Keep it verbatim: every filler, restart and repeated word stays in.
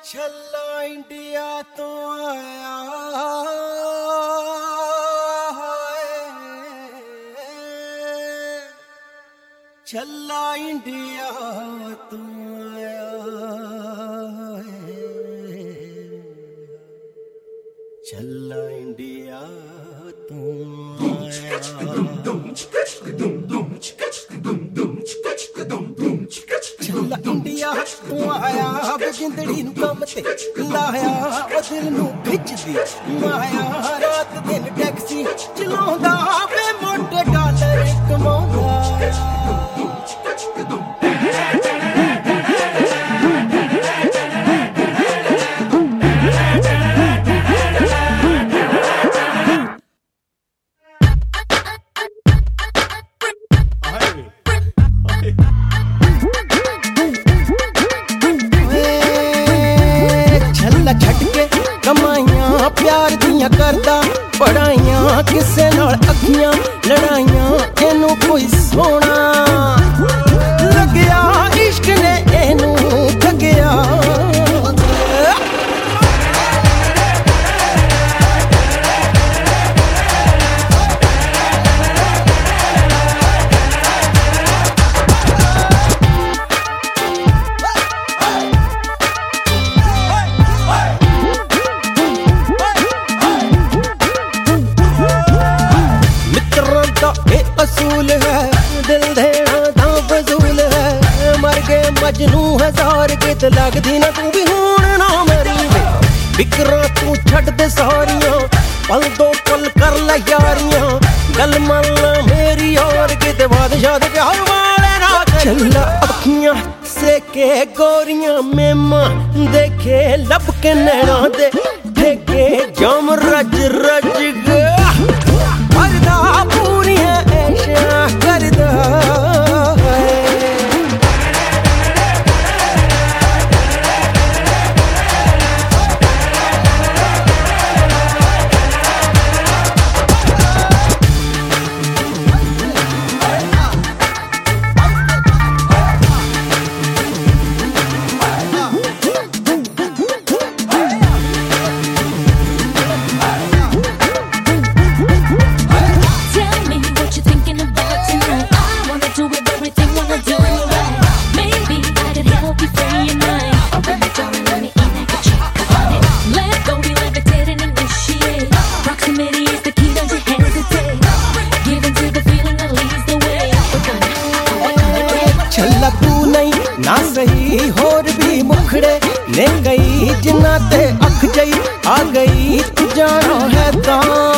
छल्ला इंडिया तो आया छल्ला इंडिया तो आया छल्ला इंडिया तो आया छल्ला इंडिया तू आया जिंदड़ी नू कम ते लाया ओ दिल नू खिचदी माया रात दिन टैक्सी चलाउंदा वे मोटे डॉलर कमाउंदा कमाइयां प्यार दियां करदा पढ़ाइयां किसे नाल अखियां लड़ाइयां एनू कोई सोना लग्या इश्क ने एनू ठगया असूल है दिल देना दा फजूल है मर गए मजनू हजार गीत लगदी ना तू भी हुण ना मरी फिक्रा तू छड़ दे सारियां पल दो पल कर लै यारियां गल मन मेरी और गीत बादशाह दे प्यार वाले ना चला अखियां से के गोरियां मेमा देखे लब के नैना दे देखे जम रज रज करदा पूरी है करदा ना सही होर भी मुखड़े ले गई जिन्ना ते अख जई आ गई तू जाना है तां